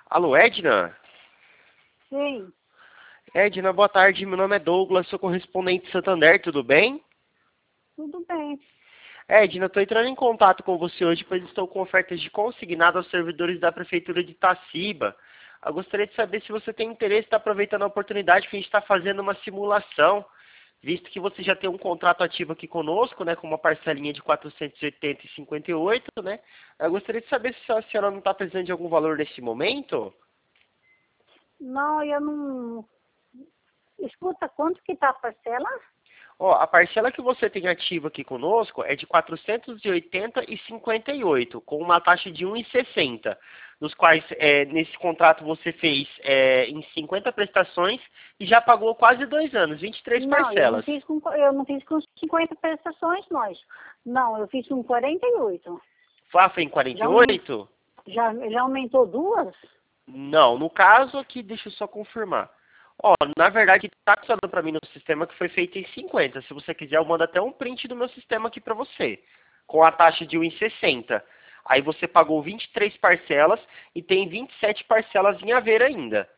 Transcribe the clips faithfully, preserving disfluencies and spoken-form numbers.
Alô, Edna? Sim, Edna, boa tarde. Meu nome é Douglas, sou correspondente de Santander, tudo bem? tudo bem. Edna, estou entrando em contato com você hoje, pois estou com ofertas de consignado aos servidores da Prefeitura de Itaciba. Eu gostaria de saber se você tem interesse em estar aproveitando a oportunidade que a gente está fazendo uma simulação, visto que você já tem um contrato ativo aqui conosco, né, com uma parcelinha de quatrocentos e oitenta e cinquenta e oito, né? Eu gostaria de saber se a senhora não está precisando de algum valor nesse momento. Não, eu não... Escuta, quanto que tá a parcela? Ó, a parcela que você tem ativa aqui conosco é de quatrocentos e oitenta e cinquenta e oito, com uma taxa de um e sessenta, nos quais é, nesse contrato você fez é, em cinquenta prestações e já pagou quase dois anos, vinte e três Não, eu não parcelas. fiz com, eu não fiz com cinquenta prestações, nós. Não, eu fiz com quarenta e oito. Ah, foi em quarenta Já, e aumen- oito? já, já aumentou duas? Não, no caso aqui, deixa eu só confirmar. Ó, na verdade, está mostrando para mim no sistema que foi feito em cinquenta. Se você quiser, eu mando até um print do meu sistema aqui para você, com a taxa de um e sessenta. Aí você pagou vinte e três parcelas e tem vinte e sete parcelas em haver ainda.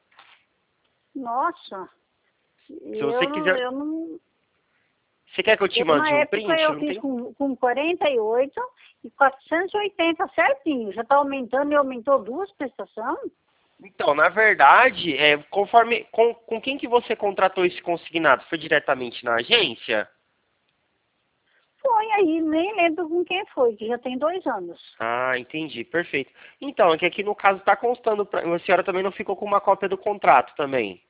Nossa, Se você eu, não- quiser, eu não... você quer que eu te Eu, na mande um época print? eu Não fiz tem? com, com quarenta e oito e quatrocentos e oitenta certinho. Já está aumentando e aumentou duas prestações? Então, na verdade, é, conforme com, com quem que você contratou esse consignado? Foi diretamente na agência? Foi aí, nem lembro com quem foi, que já tem dois anos. Ah, entendi, perfeito. Então, é que aqui no caso está constando, pra, a senhora também não ficou com uma cópia do contrato também.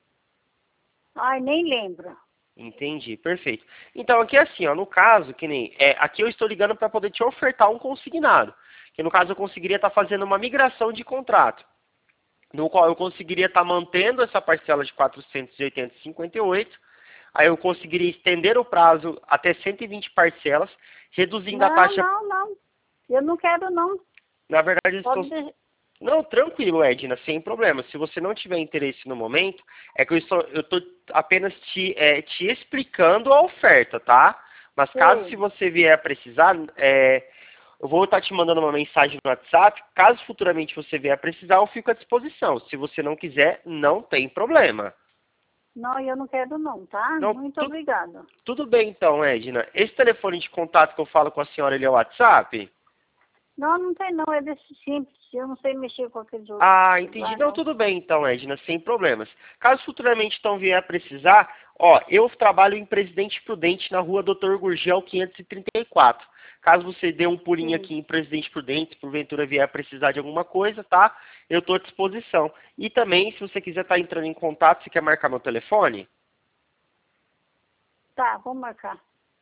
Ai, nem lembro. Entendi, perfeito. Então, aqui é assim, ó, no caso, que nem, é, aqui eu estou ligando para poder te ofertar um consignado, que no caso eu conseguiria estar fazendo uma migração de contrato, no qual eu conseguiria estar mantendo essa parcela de quatrocentos e oitenta e cinquenta e oito, aí eu conseguiria estender o prazo até cento e vinte parcelas, reduzindo a Não, taxa, não, não. Eu não quero, não. na verdade, eu estou Pode deixar. Não, tranquilo, Edna, sem problema. Se você não tiver interesse no momento, é que eu estou, eu estou apenas te, é, te explicando a oferta, tá? Mas caso se Sei. você vier a precisar, é, eu vou estar te mandando uma mensagem no WhatsApp. Caso futuramente você vier a precisar, eu fico à disposição. Se você não quiser, não tem problema. Não, eu não quero, não, tá? Não, Muito tu- obrigada. tudo bem então, Edna. Esse telefone de contato que eu falo com a senhora, ele é o WhatsApp? Não, não tem, não. É desse simples. Eu não sei mexer com aqueles outros Ah, entendi. celular, Não, não. tudo bem então, Edna, sem problemas. Caso futuramente então vier a precisar, ó, eu trabalho em Presidente Prudente na rua doutor Gurgel quinhentos e trinta e quatro. Caso você dê um pulinho Sim. aqui em Presidente Prudente, porventura vier a precisar de alguma coisa, tá? Eu estou à disposição. E também, se você quiser estar entrando em contato, se quer marcar meu telefone, Tá, vamos marcar.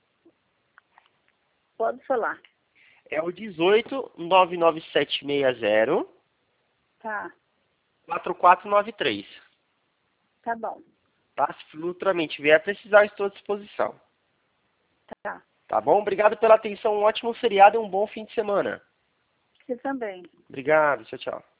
Pode falar. é o dezoito, nove nove sete seis zero, Tá, quatro quatro nove três. tá bom. Tá? Se futuramente vier a precisar, eu estou à disposição. Tá. Tá bom? Obrigado pela atenção, um ótimo feriado e um bom fim de semana. Você também. Obrigado, tchau, tchau.